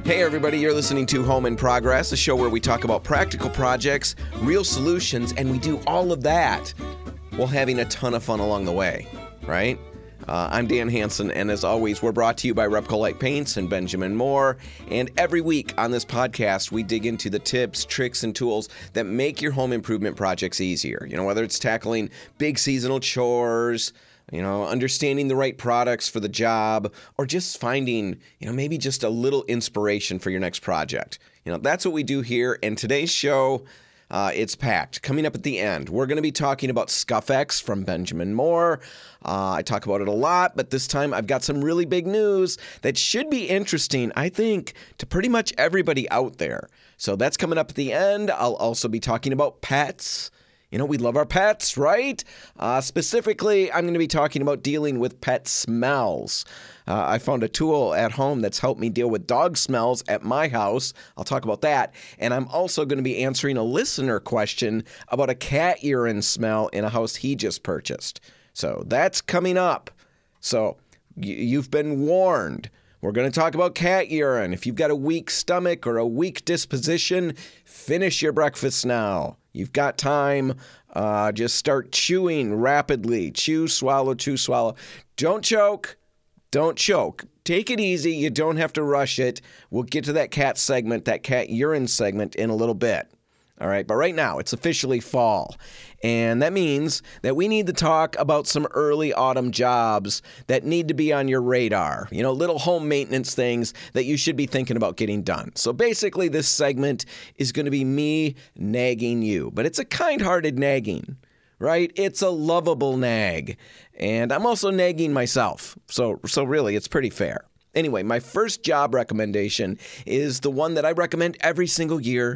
Hey everybody, you're listening to Home in Progress, a show where we talk about practical projects, real solutions, and we do all of that while having a ton of fun along the way, right? I'm Dan Hansen, and as always, we're brought to you by Repco Light Paints and Benjamin Moore. And every week on this podcast, we dig into the tips, tricks, and tools that make your home improvement projects easier. You know, whether it's tackling big seasonal chores, understanding the right products for the job, or just finding, maybe just a little inspiration for your next project. That's what we do here. And today's show, it's packed. Coming up at the end, we're going to be talking about ScuffX from Benjamin Moore. I talk about it a lot, but this time I've got some really big news that should be interesting, I think, to pretty much everybody out there. So that's coming up at the end. I'll also be talking about pets. We love our pets, right? Specifically, I'm going to be talking about dealing with pet smells. I found a tool at home that's helped me deal with dog smells at my house. I'll talk about that. And I'm also going to be answering a listener question about a cat urine smell in a house he just purchased. So that's coming up. So you've been warned. We're going to talk about cat urine. If you've got a weak stomach or a weak disposition, finish your breakfast now. You've got time. Just start chewing rapidly. Chew, swallow, chew, swallow. Don't choke. Don't choke. Take it easy. You don't have to rush it. We'll get to that cat segment, that cat urine segment in a little bit. All right, but right now it's officially fall, and that means that we need to talk about some early autumn jobs that need to be on your radar, little home maintenance things that you should be thinking about getting done. So basically this segment is going to be me nagging you, but it's a kind-hearted nagging, right? It's a lovable nag, and I'm also nagging myself, so really it's pretty fair. Anyway, my first job recommendation is the one that I recommend every single year.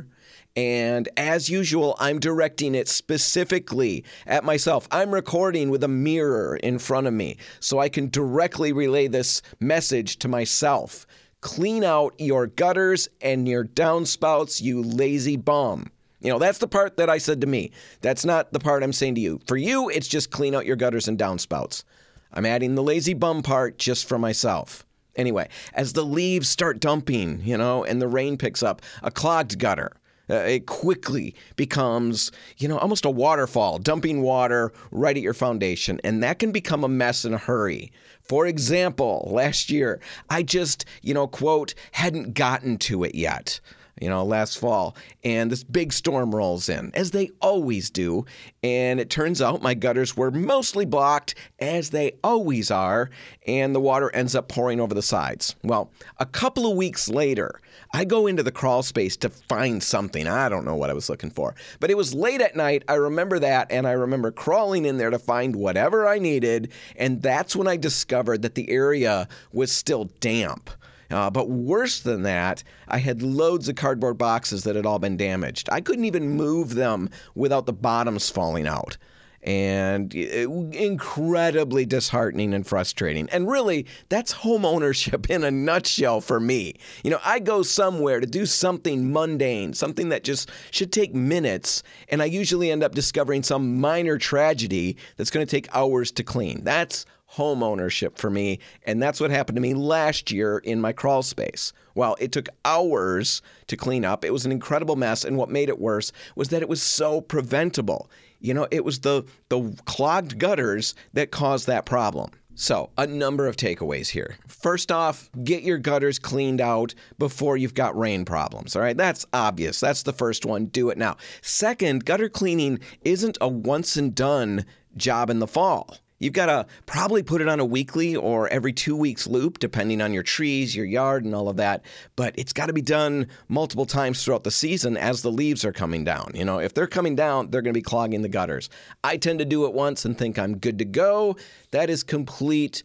And as usual, I'm directing it specifically at myself. I'm recording with a mirror in front of me so I can directly relay this message to myself. Clean out your gutters and your downspouts, you lazy bum. That's the part that I said to me. That's not the part I'm saying to you. For you, it's just clean out your gutters and downspouts. I'm adding the lazy bum part just for myself. Anyway, as the leaves start dumping, and the rain picks up, a clogged gutter. It quickly becomes, almost a waterfall, dumping water right at your foundation. And that can become a mess in a hurry. For example, last year, I just, quote, hadn't gotten to it yet. Last fall, and this big storm rolls in, as they always do, and it turns out my gutters were mostly blocked, as they always are, and the water ends up pouring over the sides. Well, a couple of weeks later, I go into the crawl space to find something. I don't know what I was looking for, but it was late at night. I remember that, and I remember crawling in there to find whatever I needed, and that's when I discovered that the area was still damp. But worse than that, I had loads of cardboard boxes that had all been damaged. I couldn't even move them without the bottoms falling out. And incredibly disheartening and frustrating. And really, that's home ownership in a nutshell for me. I go somewhere to do something mundane, something that just should take minutes, and I usually end up discovering some minor tragedy that's going to take hours to clean. That's home ownership for me, and that's what happened to me last year in my crawl space. Well, it took hours to clean up. It was an incredible mess, and what made it worse was that it was so preventable. It was the clogged gutters that caused that problem. So, a number of takeaways here. First off, get your gutters cleaned out before you've got rain problems, all right? That's obvious. That's the first one. Do it now. Second, gutter cleaning isn't a once and done job in the fall. You've got to probably put it on a weekly or every 2 weeks loop, depending on your trees, your yard, and all of that. But it's got to be done multiple times throughout the season as the leaves are coming down. If they're coming down, they're going to be clogging the gutters. I tend to do it once and think I'm good to go. That is complete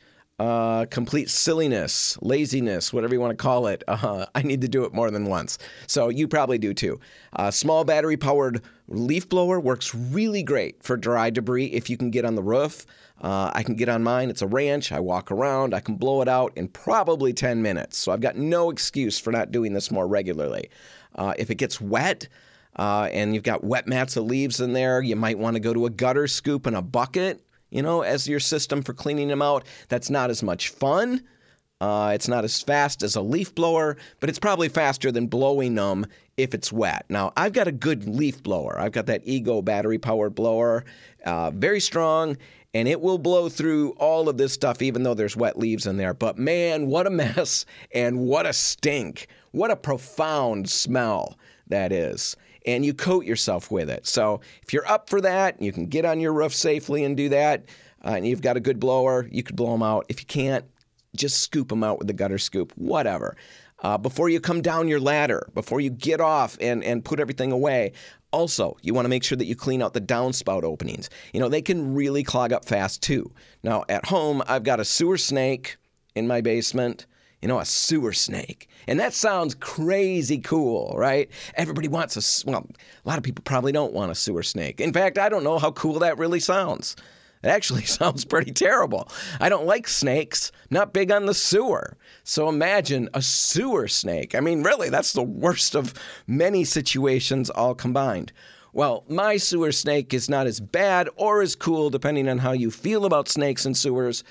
silliness, laziness, whatever you want to call it. I need to do it more than once. So you probably do too. Small battery-powered leaf blower works really great for dry debris if you can get on the roof. I can get on mine. It's a ranch. I walk around. I can blow it out in probably 10 minutes. So I've got no excuse for not doing this more regularly. If it gets wet and you've got wet mats of leaves in there, you might want to go to a gutter scoop and a bucket, as your system for cleaning them out. That's not as much fun. It's not as fast as a leaf blower, but it's probably faster than blowing them if it's wet. Now, I've got a good leaf blower. I've got that Ego battery-powered blower, very strong, and it will blow through all of this stuff even though there's wet leaves in there. But man, what a mess and what a stink. What a profound smell that is. And you coat yourself with it. So if you're up for that, you can get on your roof safely and do that, and you've got a good blower, you could blow them out. If you can't, just scoop them out with the gutter scoop, whatever. Before you come down your ladder, before you get off and put everything away, also, you want to make sure that you clean out the downspout openings. They can really clog up fast too. Now, at home, I've got a sewer snake in my basement. A sewer snake. And that sounds crazy cool, right? Everybody wants a lot of people probably don't want a sewer snake. In fact, I don't know how cool that really sounds. It actually sounds pretty terrible. I don't like snakes, not big on the sewer. So imagine a sewer snake. I mean, really, that's the worst of many situations all combined. Well, my sewer snake is not as bad or as cool, depending on how you feel about snakes and sewers.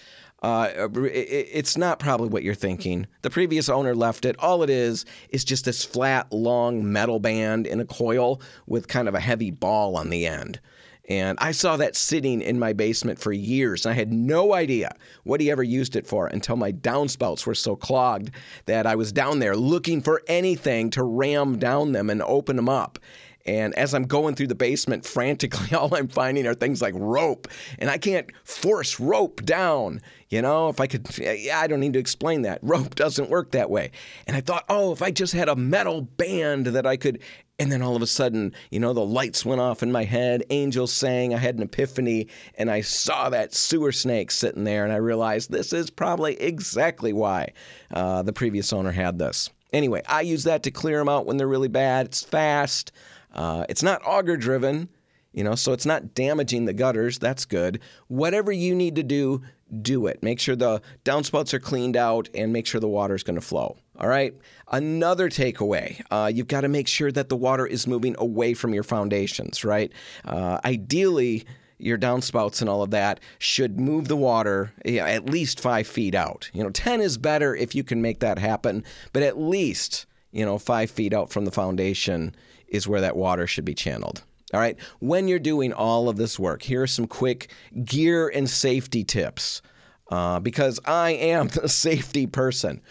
It's not probably what you're thinking. The previous owner left it. All it is just this flat, long metal band in a coil with kind of a heavy ball on the end. And I saw that sitting in my basement for years, and I had no idea what he ever used it for until my downspouts were so clogged that I was down there looking for anything to ram down them and open them up. And as I'm going through the basement frantically, all I'm finding are things like rope. And I can't force rope down. If I could, I don't need to explain that. Rope doesn't work that way. And I thought, if I just had a metal band that I could. And then all of a sudden, the lights went off in my head. Angels sang. I had an epiphany. And I saw that sewer snake sitting there. And I realized this is probably exactly why the previous owner had this. Anyway, I use that to clear them out when they're really bad. It's fast. It's not auger driven, so it's not damaging the gutters. That's good. Whatever you need to do, do it. Make sure the downspouts are cleaned out and make sure the water is going to flow. All right. Another takeaway, you've got to make sure that the water is moving away from your foundations, right? Ideally, your downspouts and all of that should move the water at least 5 feet out. 10 is better if you can make that happen, but at least, 5 feet out from the foundation is where that water should be channeled. All right. When you're doing all of this work, here are some quick gear and safety tips because I am the safety person.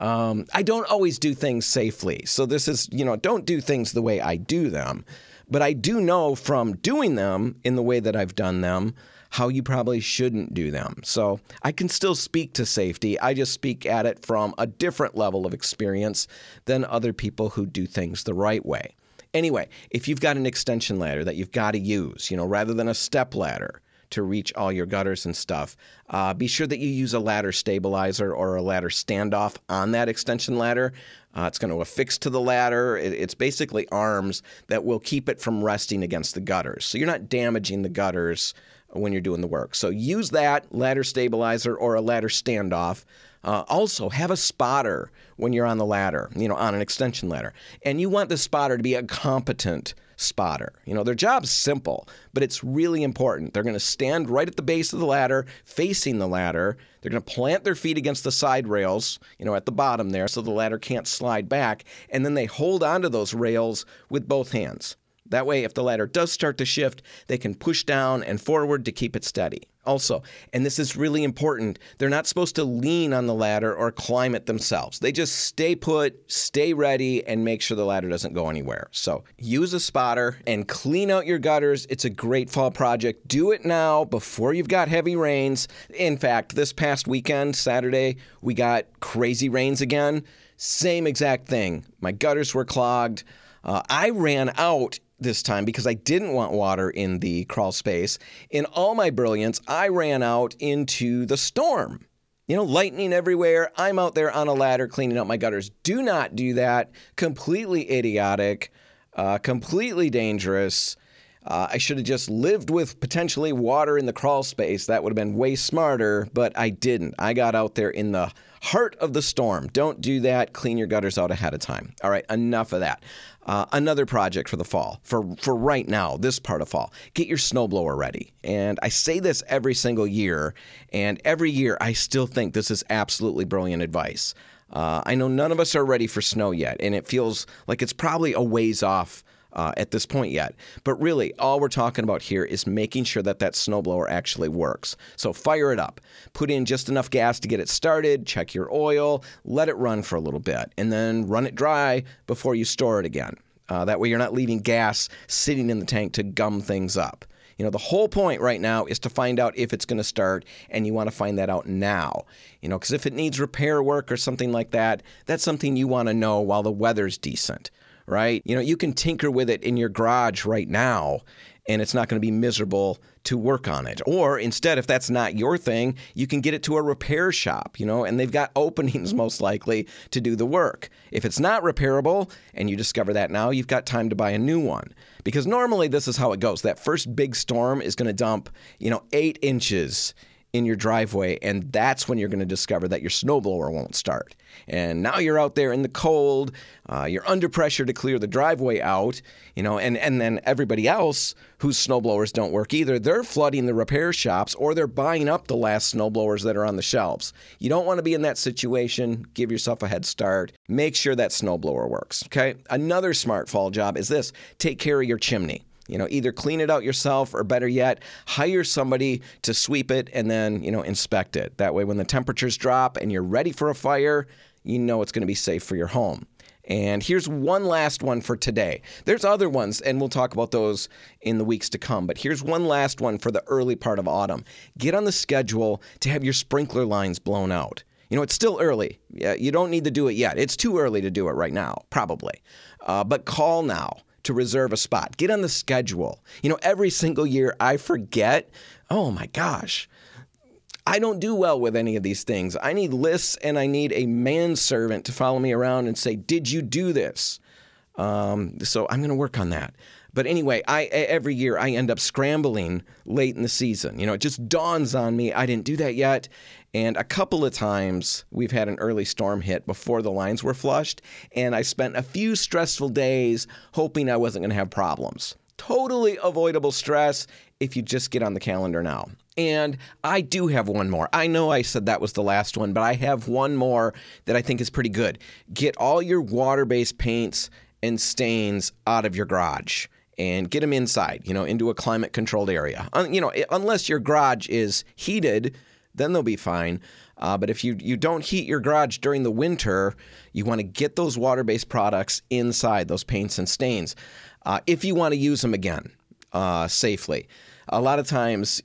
I don't always do things safely. So this is, don't do things the way I do them. But I do know from doing them in the way that I've done them how you probably shouldn't do them. So I can still speak to safety. I just speak at it from a different level of experience than other people who do things the right way. Anyway, if you've got an extension ladder that you've got to use, rather than a step ladder to reach all your gutters and stuff, be sure that you use a ladder stabilizer or a ladder standoff on that extension ladder. It's going to affix to the ladder. It's basically arms that will keep it from resting against the gutters. So you're not damaging the gutters when you're doing the work. So use that ladder stabilizer or a ladder standoff. Also, have a spotter when you're on the ladder, on an extension ladder. And you want the spotter to be a competent spotter. Their job's simple, but it's really important. They're going to stand right at the base of the ladder, facing the ladder. They're going to plant their feet against the side rails, at the bottom there, so the ladder can't slide back. And then they hold onto those rails with both hands. That way, if the ladder does start to shift, they can push down and forward to keep it steady. Also, and this is really important, they're not supposed to lean on the ladder or climb it themselves. They just stay put, stay ready, and make sure the ladder doesn't go anywhere. So use a spotter and clean out your gutters. It's a great fall project. Do it now before you've got heavy rains. In fact, this past weekend, Saturday, we got crazy rains again. Same exact thing. My gutters were clogged. I ran out this time because I didn't want water in the crawl space. In all my brilliance, I ran out into the storm. Lightning everywhere. I'm out there on a ladder cleaning out my gutters. Do not do that. Completely idiotic, completely dangerous. I should have just lived with potentially water in the crawl space. That would have been way smarter, but I didn't. I got out there in the heart of the storm. Don't do that. Clean your gutters out ahead of time. All right, enough of that. Another project for the fall, for right now, this part of fall, get your snowblower ready. And I say this every single year, and every year I still think this is absolutely brilliant advice. I know none of us are ready for snow yet, and it feels like it's probably a ways off at this point yet. But really, all we're talking about here is making sure that snowblower actually works. So fire it up. Put in just enough gas to get it started, check your oil, let it run for a little bit, and then run it dry before you store it again. That way you're not leaving gas sitting in the tank to gum things up. The whole point right now is to find out if it's going to start, and you want to find that out now. Because if it needs repair work or something like that, that's something you want to know while the weather's decent, right? You can tinker with it in your garage right now, and it's not going to be miserable to work on it. Or instead, if that's not your thing, you can get it to a repair shop, and they've got openings most likely to do the work. If it's not repairable and you discover that now, you've got time to buy a new one. Because normally this is how it goes. That first big storm is going to dump, 8 inches in your driveway, and that's when you're going to discover that your snowblower won't start. And now you're out there in the cold, you're under pressure to clear the driveway out, and then everybody else whose snowblowers don't work either, they're flooding the repair shops or they're buying up the last snowblowers that are on the shelves. You don't want to be in that situation. Give yourself a head start. Make sure that snowblower works, okay? Another smart fall job is this: take care of your chimney. Either clean it out yourself or, better yet, hire somebody to sweep it and then, inspect it. That way when the temperatures drop and you're ready for a fire, it's going to be safe for your home. And here's one last one for today. There's other ones, and we'll talk about those in the weeks to come. But here's one last one for the early part of autumn. Get on the schedule to have your sprinkler lines blown out. It's still early. You don't need to do it yet. It's too early to do it right now, probably. But call now to reserve a spot. Get on the schedule. Every single year I forget. Oh my gosh. I don't do well with any of these things. I need lists, and I need a manservant to follow me around and say, did you do this? So I'm going to work on that. But anyway, every year I end up scrambling late in the season. It just dawns on me I didn't do that yet. And a couple of times we've had an early storm hit before the lines were flushed, and I spent a few stressful days hoping I wasn't going to have problems. Totally avoidable stress if you just get on the calendar now. And I do have one more. I know I said that was the last one, but I have one more that I think is pretty good. Get all your water-based paints and stains out of your garage and get them inside, into a climate-controlled area. Unless your garage is heated, then they'll be fine. But if you don't heat your garage during the winter, you want to get those water-based products inside, those paints and stains, if you want to use them again safely. A lot of times,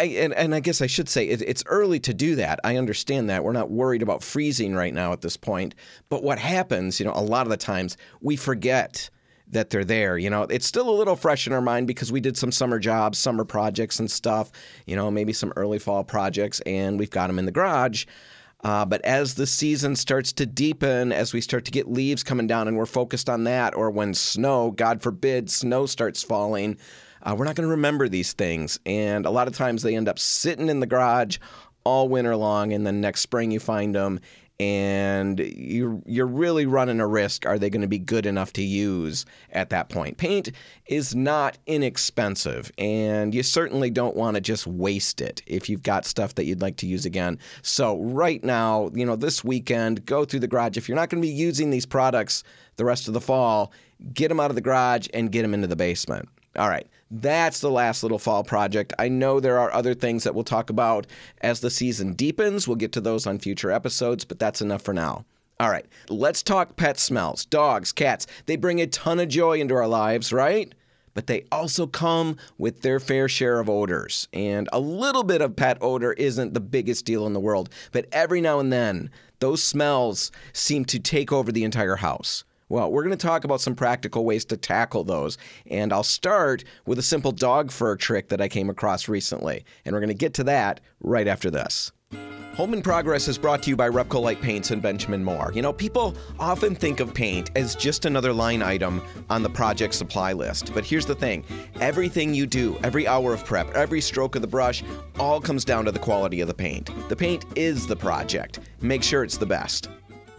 I guess I should say it's early to do that. I understand that. We're not worried about freezing right now at this point. But what happens, a lot of the times we forget that they're there. It's still a little fresh in our mind because we did some summer jobs, summer projects and stuff, maybe some early fall projects, and we've got them in the garage. But as the season starts to deepen, as we start to get leaves coming down and we're focused on that, or when snow, God forbid, snow starts falling, we're not going to remember these things. And a lot of times they end up sitting in the garage all winter long, and then next spring you find them, and you're really running a risk. Are they going to be good enough to use at that point? Paint is not inexpensive, and you certainly don't want to just waste it if you've got stuff that you'd like to use again. So right now, this weekend, go through the garage. If you're not going to be using these products the rest of the fall, get them out of the garage and get them into the basement. All right, that's the last little fall project. I know there are other things that we'll talk about as the season deepens. We'll get to those on future episodes, but that's enough for now. All right, let's talk pet smells. Dogs, cats, they bring a ton of joy into our lives, right? But they also come with their fair share of odors. And a little bit of pet odor isn't the biggest deal in the world, but every now and then, those smells seem to take over the entire house. Well, we're going to talk about some practical ways to tackle those, and I'll start with a simple dog fur trick that I came across recently, and we're going to get to that right after this. Home in Progress is brought to you by Repco Light Paints and Benjamin Moore. You know, people often think of paint as just another line item on the project supply list. But here's the thing. Everything you do, every hour of prep, every stroke of the brush, all comes down to the quality of the paint. The paint is the project. Make sure it's the best.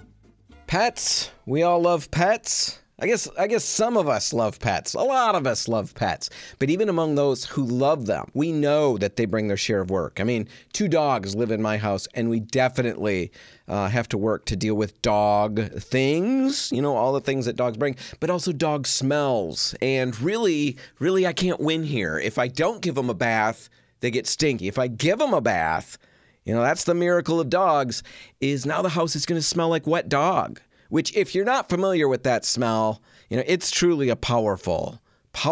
Pets. We all love pets. I guess some of us love pets. A lot of us love pets. But even among those who love them, we know that they bring their share of work. I mean, 2 dogs live in my house, and we definitely have to work to deal with dog things, you know, all the things that dogs bring, but also dog smells. And really, I can't win here. If I don't give them a bath, they get stinky. If I give them a bath, you know, that's the miracle of dogs, is now the house is going to smell like wet dog. Which, if you're not familiar with that smell, you know, it's truly a powerful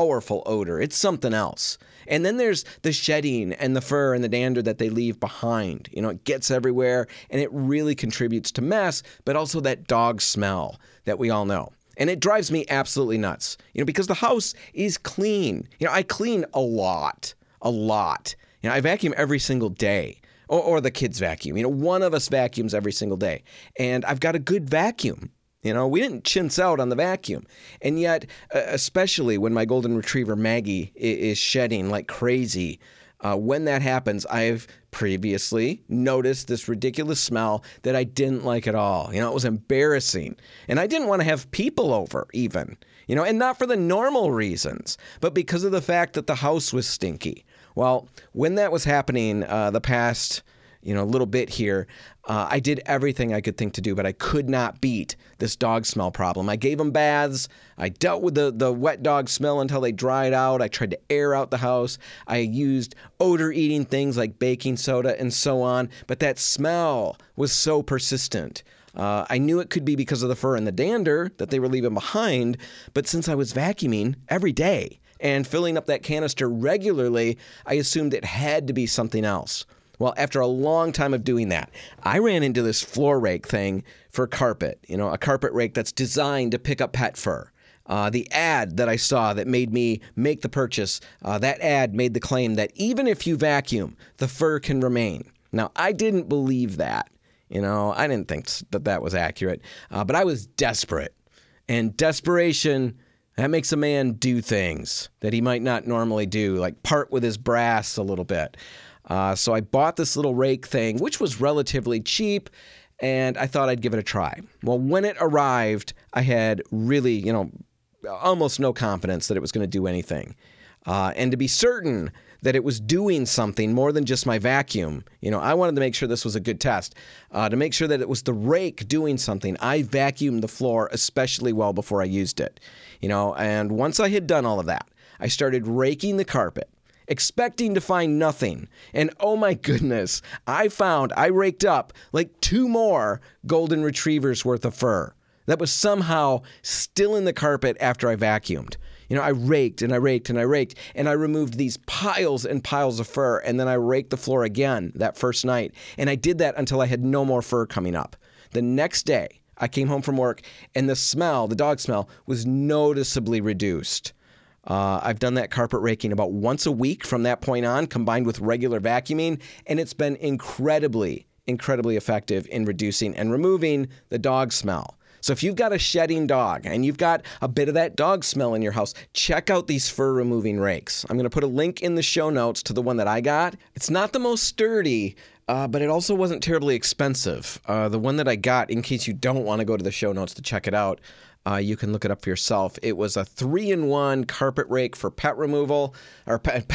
odor. It's something else. And then there's the shedding and the fur and the dander that they leave behind. You know, it gets everywhere, and it really contributes to mess, but also that dog smell that we all know. And it drives me absolutely nuts, you know, because the house is clean. You know, I clean a lot. You know, I vacuum every single day. Or the kids vacuum. You know, one of us vacuums every single day. And I've got a good vacuum. You know, we didn't chintz out on the vacuum. And yet, especially when my golden retriever Maggie is shedding like crazy, when that happens, I've previously noticed this ridiculous smell that I didn't like at all. You know, it was embarrassing. And I didn't want to have people over even. You know, and not for the normal reasons, but because of the fact that the house was stinky. Well, when that was happening the past, you know, little bit here, I did everything I could think to do, but I could not beat this dog smell problem. I gave them baths. I dealt with the wet dog smell until they dried out. I tried to air out the house. I used odor-eating things like baking soda and so on, but that smell was so persistent. I knew it could be because of the fur and the dander that they were leaving behind, but since I was vacuuming every day and filling up that canister regularly, I assumed it had to be something else. Well, after a long time of doing that, I ran into this floor rake thing for carpet, you know, a carpet rake that's designed to pick up pet fur. The ad that I saw that made me make the purchase, that ad made the claim that even if you vacuum, the fur can remain. Now, I didn't believe that. You know, I didn't think that was accurate, but I was desperate. And desperation, that makes a man do things that he might not normally do, like part with his brass a little bit. So I bought this little rake thing, which was relatively cheap, and I thought I'd give it a try. Well, when it arrived, I had really, you know, almost no confidence that it was going to do anything. And to be certain that it was doing something more than just my vacuum, you know, I wanted to make sure this was a good test. To make sure that it was the rake doing something, I vacuumed the floor especially well before I used it. You know, and once I had done all of that, I started raking the carpet, expecting to find nothing. And oh my goodness, I raked up like 2 more golden retrievers worth of fur that was somehow still in the carpet after I vacuumed. You know, I raked and I raked and I raked, and I removed these piles and piles of fur, and then I raked the floor again that first night. And I did that until I had no more fur coming up. The next day, I came home from work, and the smell, the dog smell, was noticeably reduced. I've done that carpet raking about once a week from that point on, combined with regular vacuuming, and it's been incredibly effective in reducing and removing the dog smell. So if you've got a shedding dog and you've got a bit of that dog smell in your house, check out these fur removing rakes. I'm going to put a link in the show notes to the one that I got. It's not the most sturdy, but it also wasn't terribly expensive. The one that I got, in case you don't want to go to the show notes to check it out, you can look it up for yourself. It was a 3-in-1 carpet rake for pet removal, or pet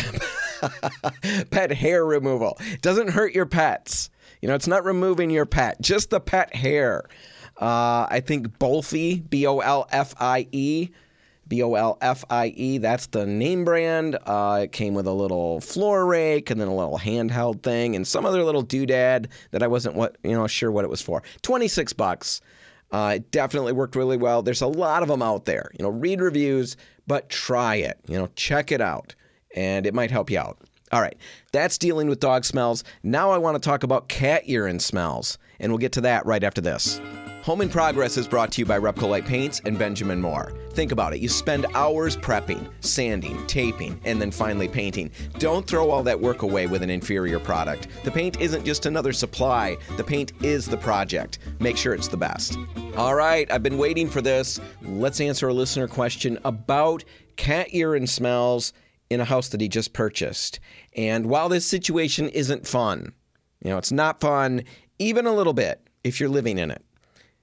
hair removal. It doesn't hurt your pets. You know, it's not removing your pet, just the pet hair. I think Bolfie, Bolfie, that's the name brand. It came with a little floor rake and then a little handheld thing and some other little doodad that I wasn't sure what it was for. $26. It definitely worked really well. There's a lot of them out there. You know, read reviews, but try it. You know, check it out, and it might help you out. All right, that's dealing with dog smells. Now I want to talk about cat urine smells, and we'll get to that right after this. Home in Progress is brought to you by Repcolite Paints and Benjamin Moore. Think about it. You spend hours prepping, sanding, taping, and then finally painting. Don't throw all that work away with an inferior product. The paint isn't just another supply. The paint is the project. Make sure it's the best. All right, I've been waiting for this. Let's answer a listener question about cat urine smells in a house that he just purchased. And while this situation isn't fun, it's not fun even a little bit if you're living in it.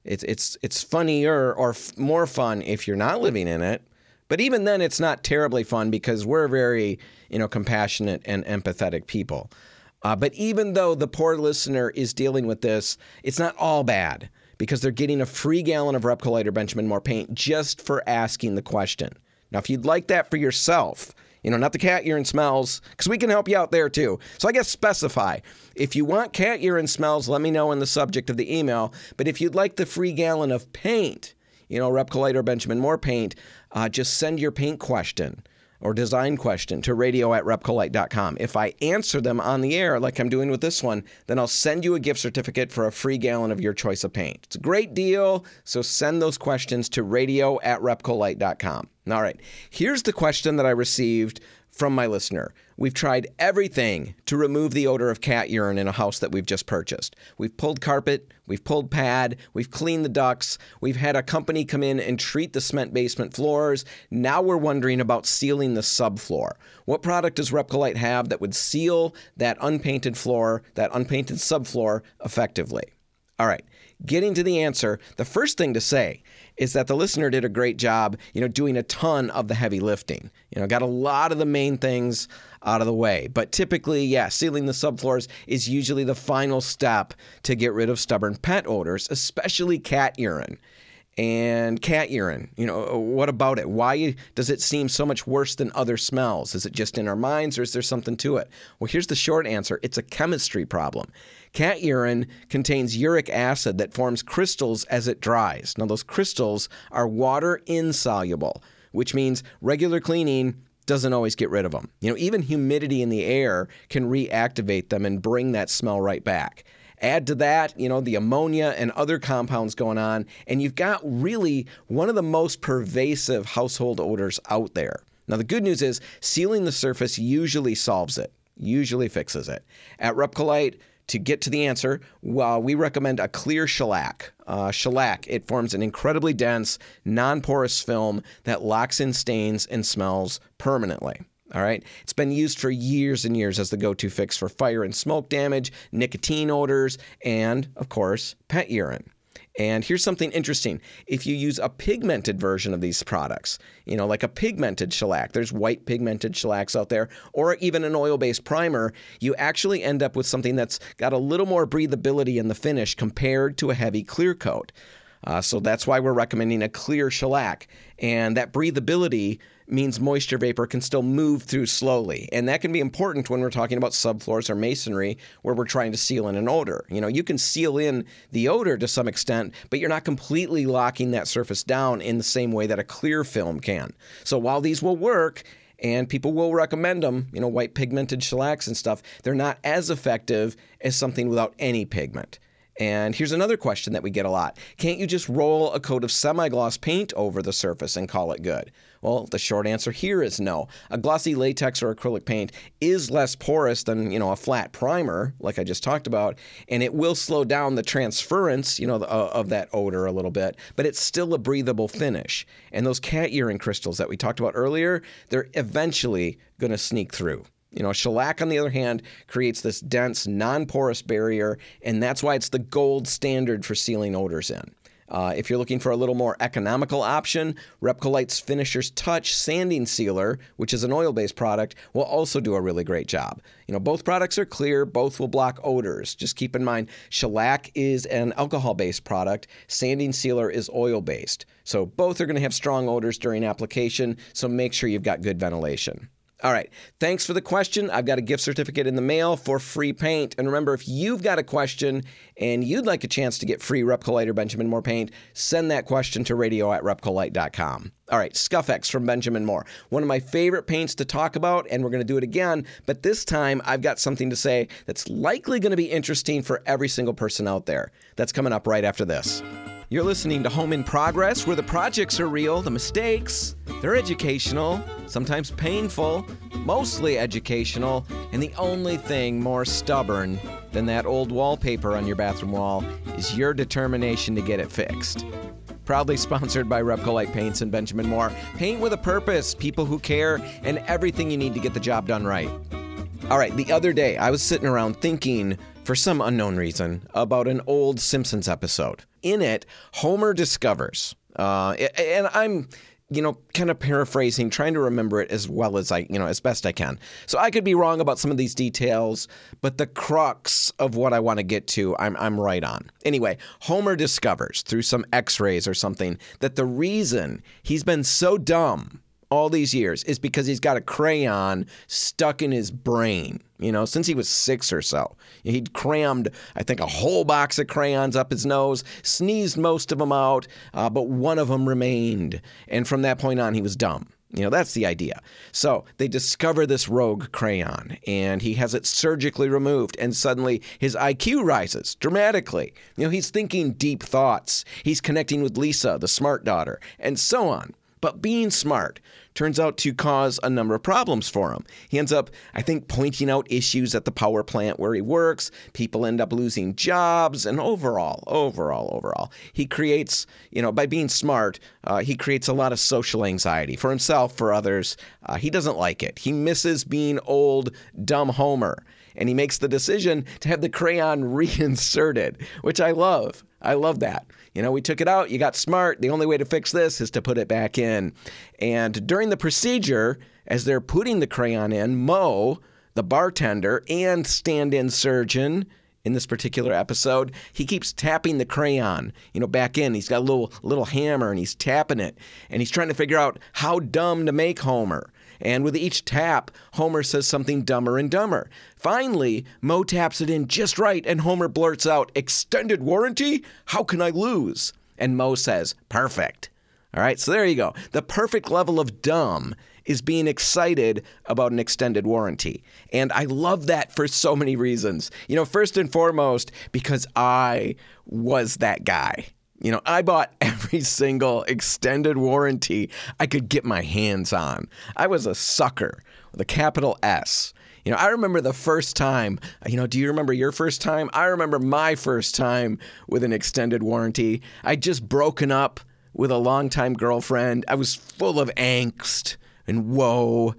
It's funnier or more fun if you're not living in it. But even then, it's not terribly fun because we're very, compassionate and empathetic people. But even though the poor listener is dealing with this, it's not all bad because they're getting a free gallon of Repcolite or Benjamin Moore paint just for asking the question. Now, if you'd like that for yourself, not the cat urine smells, because we can help you out there too. So I guess specify. If you want cat urine smells, let me know in the subject of the email. But if you'd like the free gallon of paint, Repcolite or Benjamin Moore paint, just send your paint question or design question to radio@repcolite.com. If I answer them on the air, like I'm doing with this one, then I'll send you a gift certificate for a free gallon of your choice of paint. It's a great deal, so send those questions to radio@repcolite.com. All right, here's the question that I received from my listener. We've tried everything to remove the odor of cat urine in a house that we've just purchased. We've pulled carpet, we've pulled pad, we've cleaned the ducts, we've had a company come in and treat the cement basement floors. Now we're wondering about sealing the subfloor. What product does Repcolite have that would seal that unpainted floor, that unpainted subfloor effectively? All right, getting to the answer, the first thing to say is that the listener did a great job, doing a ton of the heavy lifting. Got a lot of the main things out of the way. But typically, sealing the subfloors is usually the final step to get rid of stubborn pet odors, especially cat urine. And cat urine, what about it? Why does it seem so much worse than other smells? Is it just in our minds or is there something to it? Well, here's the short answer. It's a chemistry problem. Cat urine contains uric acid that forms crystals as it dries. Now, those crystals are water insoluble, which means regular cleaning doesn't always get rid of them. Even humidity in the air can reactivate them and bring that smell right back. Add to that, the ammonia and other compounds going on, and you've got really one of the most pervasive household odors out there. Now, the good news is sealing the surface usually solves it, usually fixes it. At Repcolite, to get to the answer, we recommend a clear shellac. Shellac, it forms an incredibly dense, non-porous film that locks in stains and smells permanently. All right. It's been used for years and years as the go-to fix for fire and smoke damage, nicotine odors, and, of course, pet urine. And here's something interesting. If you use a pigmented version of these products, like a pigmented shellac, there's white pigmented shellacs out there, or even an oil-based primer, you actually end up with something that's got a little more breathability in the finish compared to a heavy clear coat. So that's why we're recommending a clear shellac. And that breathability means moisture vapor can still move through slowly. And that can be important when we're talking about subfloors or masonry where we're trying to seal in an odor. You can seal in the odor to some extent, but you're not completely locking that surface down in the same way that a clear film can. So while these will work, and people will recommend them, white pigmented shellacs and stuff, they're not as effective as something without any pigment. And here's another question that we get a lot. Can't you just roll a coat of semi-gloss paint over the surface and call it good? Well, the short answer here is no. A glossy latex or acrylic paint is less porous than, a flat primer, like I just talked about, and it will slow down the transference, of that odor a little bit, but it's still a breathable finish. And those cat urine crystals that we talked about earlier, they're eventually going to sneak through. Shellac, on the other hand, creates this dense, non-porous barrier, and that's why it's the gold standard for sealing odors in. If you're looking for a little more economical option, Repcolite's Finisher's Touch Sanding Sealer, which is an oil-based product, will also do a really great job. Both products are clear, both will block odors. Just keep in mind, shellac is an alcohol-based product, Sanding Sealer is oil-based. So both are going to have strong odors during application, so make sure you've got good ventilation. All right. Thanks for the question. I've got a gift certificate in the mail for free paint. And remember, if you've got a question and you'd like a chance to get free Repcolite or Benjamin Moore paint, send that question to radio@repcolite.com. All right. Scuff-X from Benjamin Moore. One of my favorite paints to talk about, and we're going to do it again. But this time, I've got something to say that's likely going to be interesting for every single person out there. That's coming up right after this. You're listening to Home in Progress, where the projects are real, the mistakes, they're educational, sometimes painful, mostly educational, and the only thing more stubborn than that old wallpaper on your bathroom wall is your determination to get it fixed. Proudly sponsored by Repcolite Paints and Benjamin Moore. Paint with a purpose, people who care, and everything you need to get the job done right. All right, the other day, I was sitting around thinking, for some unknown reason, about an old Simpsons episode. In it, Homer discovers, and I'm, kind of paraphrasing, trying to remember it as well as as best I can. So I could be wrong about some of these details, but the crux of what I want to get to, I'm right on. Anyway, Homer discovers through some x-rays or something that the reason he's been so dumb all these years is because he's got a crayon stuck in his brain, since he was 6 or so. He'd crammed, I think, a whole box of crayons up his nose, sneezed most of them out, but one of them remained. And from that point on, he was dumb. That's the idea. So they discover this rogue crayon, and he has it surgically removed, and suddenly his IQ rises dramatically. He's thinking deep thoughts. He's connecting with Lisa, the smart daughter, and so on. But being smart turns out to cause a number of problems for him. He ends up, I think, pointing out issues at the power plant where he works. People end up losing jobs. And overall, he creates, by being smart, he creates a lot of social anxiety for himself, for others. He doesn't like it. He misses being old, dumb Homer. And he makes the decision to have the crayon reinserted, which I love. I love that. We took it out. You got smart. The only way to fix this is to put it back in. And during the procedure, as they're putting the crayon in, Moe, the bartender and stand-in surgeon in this particular episode, he keeps tapping the crayon, back in. He's got a little hammer and he's tapping it. And he's trying to figure out how dumb to make Homer. And with each tap, Homer says something dumber and dumber. Finally, Moe taps it in just right, and Homer blurts out, "Extended warranty? How can I lose?" And Moe says, "Perfect." All right, so there you go. The perfect level of dumb is being excited about an extended warranty. And I love that for so many reasons. First and foremost, because I was that guy. I bought every single extended warranty I could get my hands on. I was a sucker with a capital S. I remember the first time, do you remember your first time? I remember my first time with an extended warranty. I'd just broken up with a longtime girlfriend. I was full of angst and woe,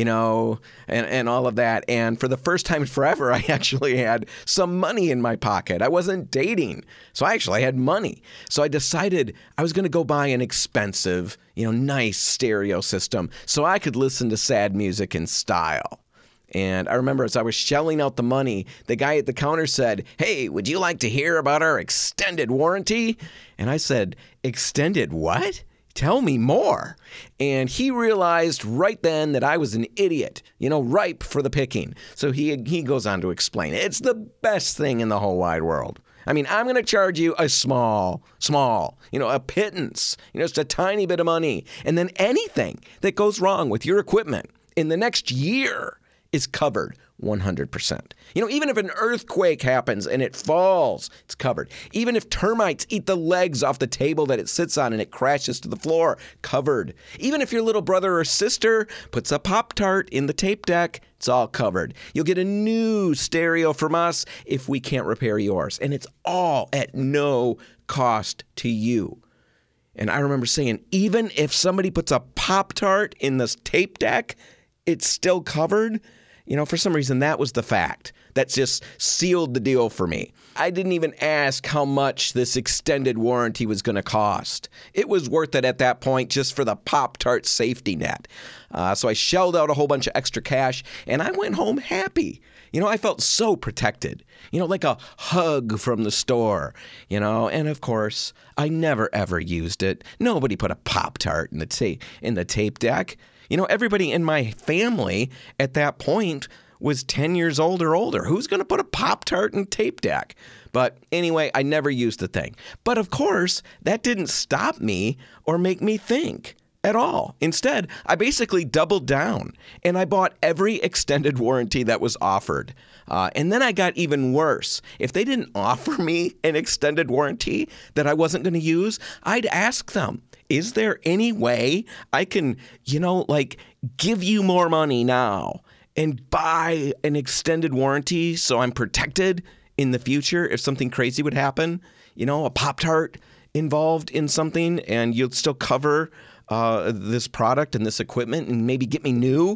and all of that. And for the first time forever, I actually had some money in my pocket. I wasn't dating, so I actually had money. So I decided I was going to go buy an expensive, nice stereo system so I could listen to sad music in style. And I remember as I was shelling out the money, the guy at the counter said, "Hey, would you like to hear about our extended warranty?" And I said, "Extended what? Tell me more." And he realized right then that I was an idiot, ripe for the picking. So he goes on to explain, it's the best thing in the whole wide world. I mean, I'm going to charge you a small, a pittance, just a tiny bit of money. And then anything that goes wrong with your equipment in the next year is covered 100%. Even if an earthquake happens and it falls, it's covered. Even if termites eat the legs off the table that it sits on and it crashes to the floor, covered. Even if your little brother or sister puts a Pop-Tart in the tape deck, it's all covered. You'll get a new stereo from us if we can't repair yours. And it's all at no cost to you. And I remember saying, even if somebody puts a Pop-Tart in this tape deck, it's still covered. For some reason, that was the fact. That just sealed the deal for me. I didn't even ask how much this extended warranty was going to cost. It was worth it at that point just for the Pop-Tart safety net. So I shelled out a whole bunch of extra cash, and I went home happy. I felt so protected, like a hug from the store, and of course, I never ever used it. Nobody put a Pop-Tart in the tape deck. Everybody in my family at that point was 10 years old or older. Who's going to put a Pop-Tart in tape deck? But anyway, I never used the thing. But of course, that didn't stop me or make me think. at all. Instead, I basically doubled down and I bought every extended warranty that was offered. And then I got even worse. If they didn't offer me an extended warranty that I wasn't going to use, I'd ask them, is there any way I can, give you more money now and buy an extended warranty so I'm protected in the future if something crazy would happen? A Pop-Tart involved in something, and you'll still cover this product and this equipment and maybe get me new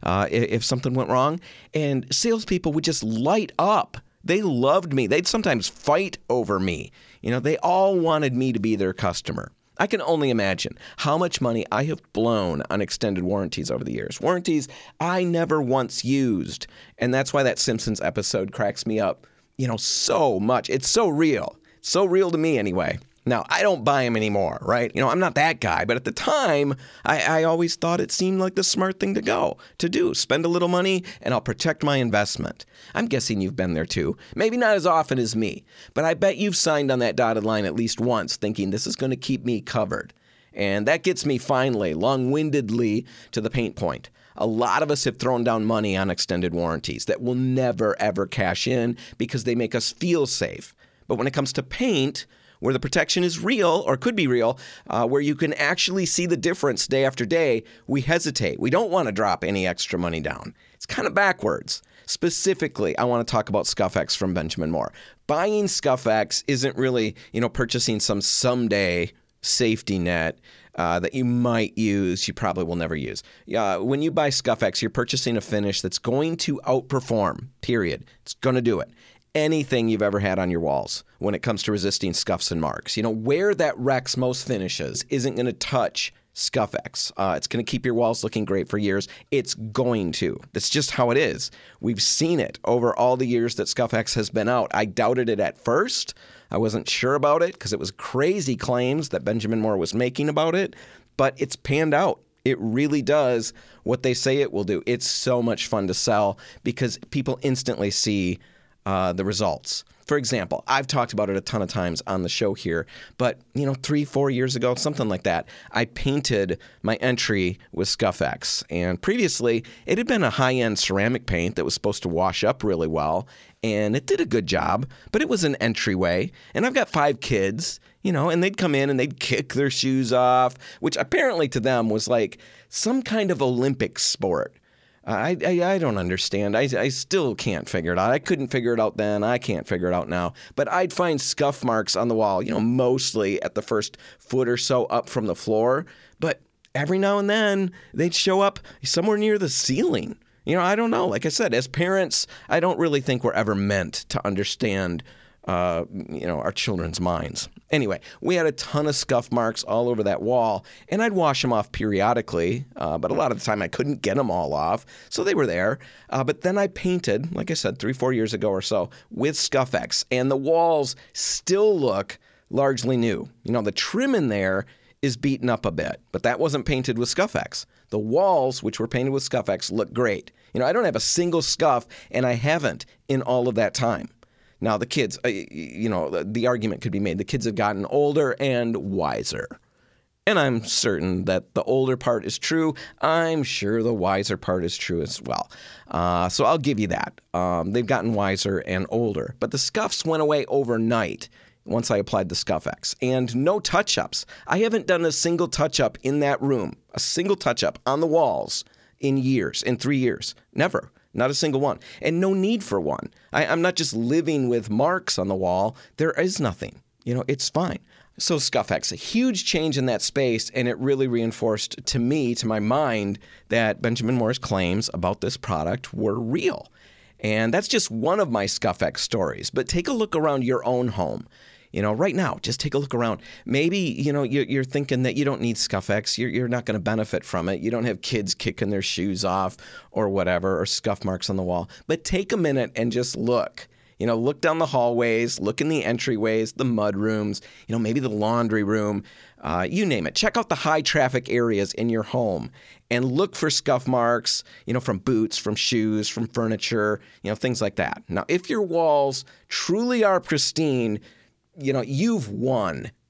if something went wrong. And salespeople would just light up. They loved me. They'd sometimes fight over me. They all wanted me to be their customer. I can only imagine how much money I have blown on extended warranties over the years. Warranties I never once used. And that's why that Simpsons episode cracks me up, so much. It's so real. So real to me anyway. Now, I don't buy them anymore, right? I'm not that guy. But at the time, I always thought it seemed like the smart thing to do. Spend a little money, and I'll protect my investment. I'm guessing you've been there too. Maybe not as often as me. But I bet you've signed on that dotted line at least once, thinking this is going to keep me covered. And that gets me finally, long-windedly, to the paint point. A lot of us have thrown down money on extended warranties that will never, ever cash in because they make us feel safe. But when it comes to paint, where the protection is real, or could be real, where you can actually see the difference day after day, we hesitate. We don't want to drop any extra money down. It's kind of backwards. Specifically, I want to talk about ScuffX from Benjamin Moore. Buying ScuffX isn't really, purchasing some someday safety net that you might use, you probably will never use. When you buy ScuffX, you're purchasing a finish that's going to outperform, period. It's going to do it. Anything you've ever had on your walls when it comes to resisting scuffs and marks. Where that wrecks most finishes isn't going to touch ScuffX. It's going to keep your walls looking great for years. It's going to. That's just how it is. We've seen it over all the years that ScuffX has been out. I doubted it at first. I wasn't sure about it because it was crazy claims that Benjamin Moore was making about it, but it's panned out. It really does what they say it will do. It's so much fun to sell because people instantly see the results. For example, I've talked about it a ton of times on the show here, but 3-4 years ago, something like that, I painted my entry with ScuffX. And previously, it had been a high-end ceramic paint that was supposed to wash up really well, and it did a good job, but it was an entryway. And I've got 5 kids, and they'd come in and they'd kick their shoes off, which apparently to them was like some kind of Olympic sport. I don't understand. I still can't figure it out. I couldn't figure it out then. I can't figure it out now. But I'd find scuff marks on the wall, mostly at the first foot or so up from the floor. But every now and then, they'd show up somewhere near the ceiling. I don't know. Like I said, as parents, I don't really think we're ever meant to understand our children's minds. Anyway, we had a ton of scuff marks all over that wall, and I'd wash them off periodically, but a lot of the time I couldn't get them all off, so they were there. But then I painted, like I said, 3-4 years ago or so, with ScuffX, and the walls still look largely new. The trim in there is beaten up a bit, but that wasn't painted with ScuffX. The walls, which were painted with ScuffX, look great. I don't have a single scuff, and I haven't in all of that time. Now, the kids, the argument could be made. The kids have gotten older and wiser. And I'm certain that the older part is true. I'm sure the wiser part is true as well. So I'll give you that. They've gotten wiser and older. But the scuffs went away overnight once I applied the ScuffX. And no touch-ups. I haven't done a single touch-up in that room, a single touch-up on the walls in 3 years. Never. Not a single one. And no need for one. I'm not just living with marks on the wall. There is nothing. It's fine. So ScuffX, a huge change in that space, and it really reinforced to my mind, that Benjamin Moore's claims about this product were real. And that's just one of my ScuffX stories. But take a look around your own home. Right now, just take a look around. Maybe, you're thinking that you don't need ScuffX. You're not going to benefit from it. You don't have kids kicking their shoes off or whatever, or scuff marks on the wall. But take a minute and just look. Look down the hallways, look in the entryways, the mud rooms, maybe the laundry room, you name it. Check out the high traffic areas in your home and look for scuff marks, from boots, from shoes, from furniture, things like that. Now, if your walls truly are pristine, you've won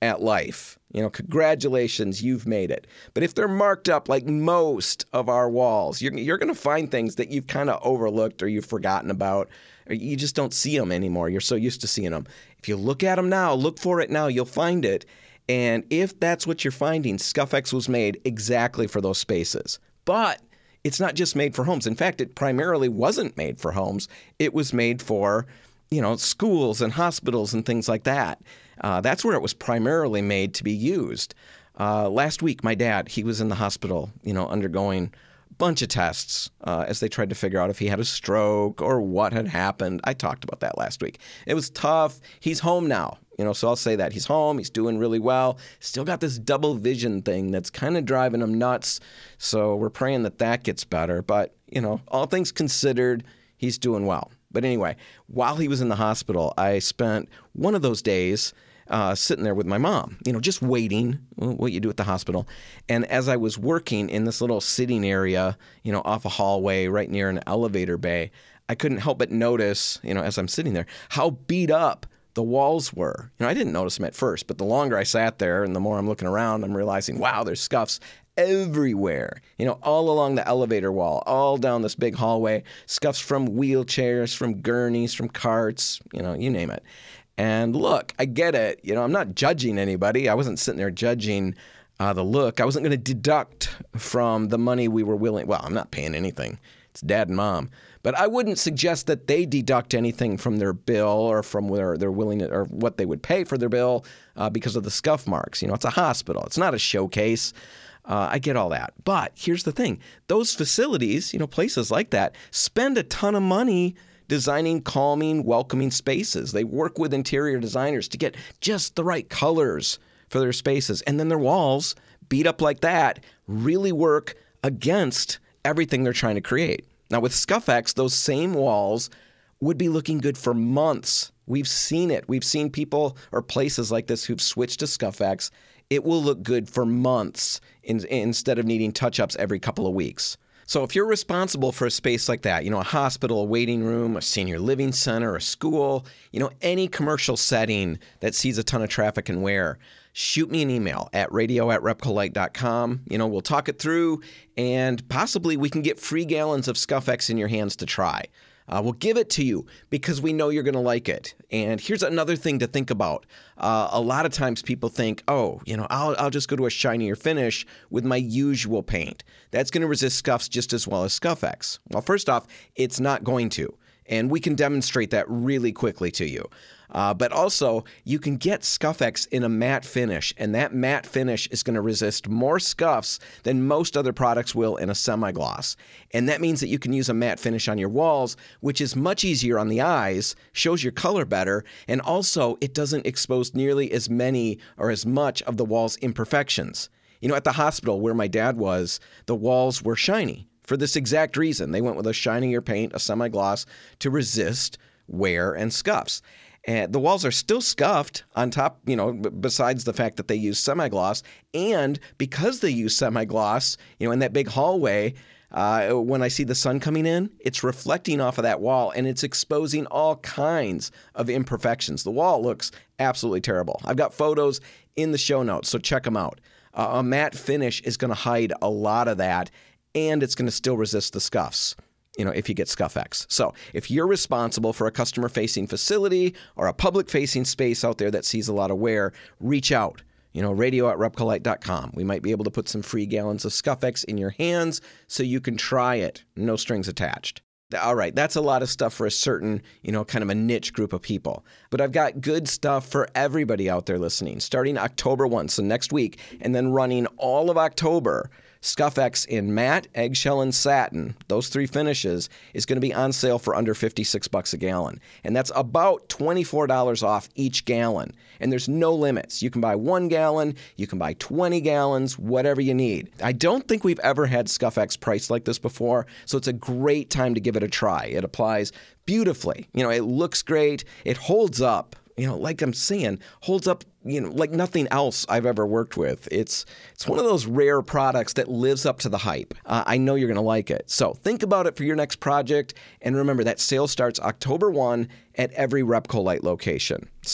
at life. Congratulations, you've made it. But if they're marked up like most of our walls, you're going to find things that you've kind of overlooked or you've forgotten about, or you just don't see them anymore. You're so used to seeing them. If you look at them now, look for it now, you'll find it. And if that's what you're finding, ScuffX was made exactly for those spaces. But it's not just made for homes. In fact, it primarily wasn't made for homes. It was made for, schools and hospitals and things like that. That's where it was primarily made to be used. Last week, my dad, he was in the hospital, undergoing a bunch of tests as they tried to figure out if he had a stroke or what had happened. I talked about that last week. It was tough. He's home now. So I'll say that. He's home. He's doing really well. Still got this double vision thing that's kind of driving him nuts. So we're praying that gets better. But, all things considered, he's doing well. But anyway, while he was in the hospital, I spent one of those days sitting there with my mom, just waiting, what you do at the hospital. And as I was working in this little sitting area, off a hallway right near an elevator bay, I couldn't help but notice, as I'm sitting there, how beat up the walls were. I didn't notice them at first, but the longer I sat there and the more I'm looking around, I'm realizing, wow, there's scuffs everywhere, all along the elevator wall, all down this big hallway, scuffs from wheelchairs, from gurneys, from carts, you name it. And look, I get it. I'm not judging anybody. I wasn't sitting there judging the look. I wasn't going to deduct from the money we were willing. Well, I'm not paying anything. It's dad and mom. But I wouldn't suggest that they deduct anything from their bill or from where they're willing to, or what they would pay for their bill because of the scuff marks. It's a hospital. It's not a showcase. I get all that. But here's the thing. Those facilities, places like that, spend a ton of money designing calming, welcoming spaces. They work with interior designers to get just the right colors for their spaces. And then their walls, beat up like that, really work against everything they're trying to create. Now with ScuffX, those same walls would be looking good for months. We've seen it. We've seen people or places like this who've switched to ScuffX. It will look good for months instead of needing touch-ups every couple of weeks. So if you're responsible for a space like that, a hospital, a waiting room, a senior living center, a school, any commercial setting that sees a ton of traffic and wear, shoot me an email at radio@repcolite.com. We'll talk it through, and possibly we can get free gallons of ScuffX in your hands to try. We'll give it to you because we know you're going to like it. And here's another thing to think about. A lot of times people think, I'll just go to a shinier finish with my usual paint. That's going to resist scuffs just as well as ScuffX. Well, first off, it's not going to. And we can demonstrate that really quickly to you. But also, you can get ScuffX in a matte finish, and that matte finish is going to resist more scuffs than most other products will in a semi-gloss. And that means that you can use a matte finish on your walls, which is much easier on the eyes, shows your color better, and also it doesn't expose nearly as many or as much of the wall's imperfections. At the hospital where my dad was, the walls were shiny. For this exact reason, they went with a shinier paint, a semi-gloss, to resist wear and scuffs. And the walls are still scuffed on top, besides the fact that they use semi-gloss. And because they use semi-gloss, in that big hallway, when I see the sun coming in, it's reflecting off of that wall and it's exposing all kinds of imperfections. The wall looks absolutely terrible. I've got photos in the show notes, so check them out. A matte finish is going to hide a lot of that, and it's going to still resist the scuffs, if you get ScuffX. So if you're responsible for a customer-facing facility or a public-facing space out there that sees a lot of wear, reach out. Radio@repcolite.com. We might be able to put some free gallons of ScuffX in your hands so you can try it. No strings attached. All right, that's a lot of stuff for a certain, kind of a niche group of people. But I've got good stuff for everybody out there listening. Starting October 1, so next week, and then running all of October, ScuffX in matte, eggshell, and satin, those three finishes, is going to be on sale for under $56 a gallon. And that's about $24 off each gallon. And there's no limits. You can buy 1 gallon, you can buy 20 gallons, whatever you need. I don't think we've ever had ScuffX priced like this before, so it's a great time to give it a try. It applies beautifully. It looks great. It holds up. Like I'm saying, holds up, like nothing else I've ever worked with. It's one of those rare products that lives up to the hype. I know you're going to like it. So think about it for your next project. And remember, that sale starts October 1 at every Repcolite location. So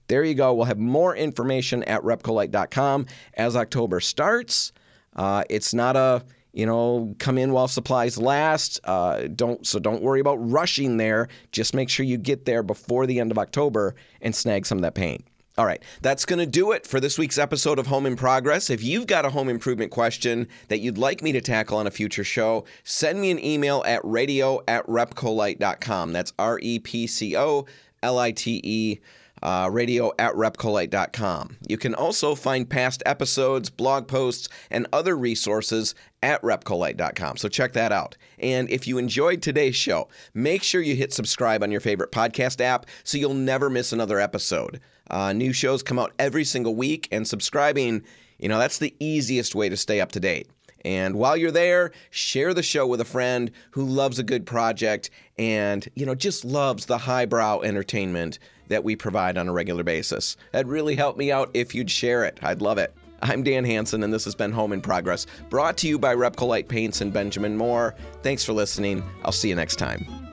there you go. We'll have more information at repcolite.com as October starts. It's not a, come in while supplies last. Don't worry about rushing there. Just make sure you get there before the end of October and snag some of that paint. All right, that's going to do it for this week's episode of Home in Progress. If you've got a home improvement question that you'd like me to tackle on a future show, send me an email at radio@repcolite.com. That's REPCOLITE, radio@repcolite.com. You can also find past episodes, blog posts, and other resources at repcolite.com. So check that out. And if you enjoyed today's show, make sure you hit subscribe on your favorite podcast app so you'll never miss another episode. New shows come out every single week, and subscribing, that's the easiest way to stay up to date. And while you're there, share the show with a friend who loves a good project and, just loves the highbrow entertainment that we provide on a regular basis. That'd really help me out if you'd share it. I'd love it. I'm Dan Hansen, and this has been Home in Progress, brought to you by Repcolite Paints and Benjamin Moore. Thanks for listening. I'll see you next time.